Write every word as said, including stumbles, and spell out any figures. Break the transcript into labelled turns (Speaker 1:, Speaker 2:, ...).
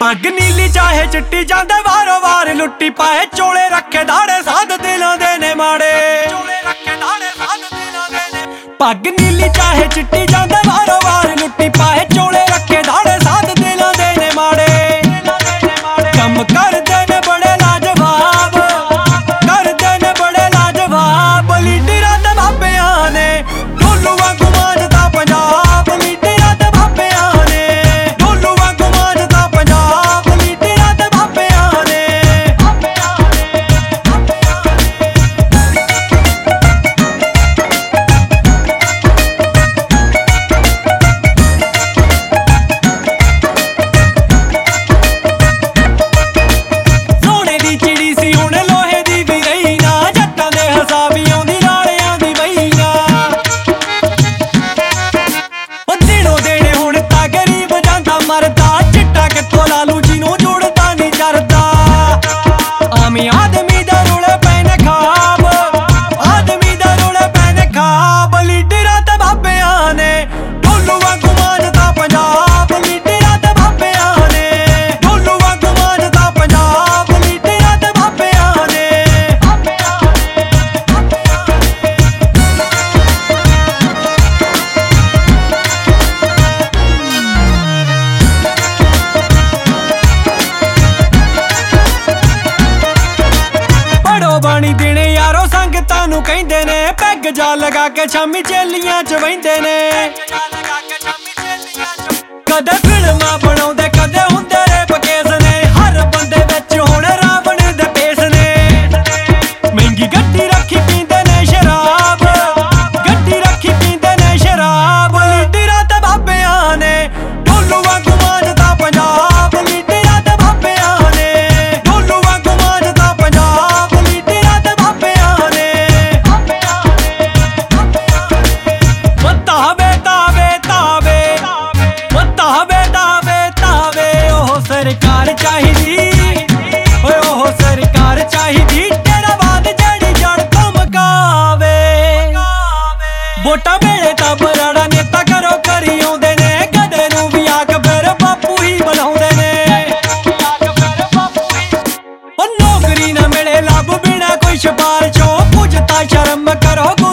Speaker 1: पग नीली चाहे चिट्टी जांदे वारो वार लुट्टी पाए चोले रखे दाड़े साध दिलों दे ने माड़े पग नीली चाहे चिट्टी जांदे वारो वार लुट्टी पाए चोले रखे दाड़े साध दिलों दे ने माड़े कम कर दे ने बड़े लाजवाब कर दे ने बड़े लाजवाब लीडरां ते बाबियां ने ढोलू वांगू मांजदा पंजाब लीडरां ते बाबियां ने ढोलू वांगू मांजदा पंजाब लीडरां ते बाबियां ने सोने दी चिड़ी सी हुण लोहे दी भी रही ना जट्टां दे हिसाबी आउंदी राणियां दी बही ना ओ दिनों देणे हुण तां गरीब जांदा मरदा चिट्टा कित्थों लालू जी नूं जुड़दा नी चरदा आम आदमी दा रुले पैने खाब आदमी दा रुले पैने खाब लीडरां ते बाबियां ने ढोलू वांगू मांजदा पंजाब लीडरां ते बाबियां ने ढोलू वांगू मांजदा पंजाब लीडरां ते बाबियां ने पढ़ो बाणी देने यारो संगतां नूं कहिंदे ने पैग जा लगा के शामी चेलियां च बहिंदे ने कदे फिल्मां बनाउंदे कदे हुंदे रेप केस ने हर बंदे विच हुण रावण दे पेस ने महंगी गड्डी रखी पींदे ने शराब गड्डी रखी पींदे ने शराब लीडरां ते बाबियां ने ढोलू वांगू मांजदा पंजाब लीडरां ते बाबियां ने ढोलू वांगू मांजदा पंजाब लीडरां ते बाबियां ने ओ तावे तावे तावे ओ तावे तावे तावे ओह सरकार चाहिदी ओए ओह सरकार चाहिदी तेरा बाद जड़ी जड़ तो मकावे वोटां वेले तां बराड़ा नेता करो करी आउंदे ने गधे नूं भी आख फिर बापू ही बुलाउंदे ने ओ नौकरी ना मिले लब बिना कोई सिफारिशों पुछता शर्म करो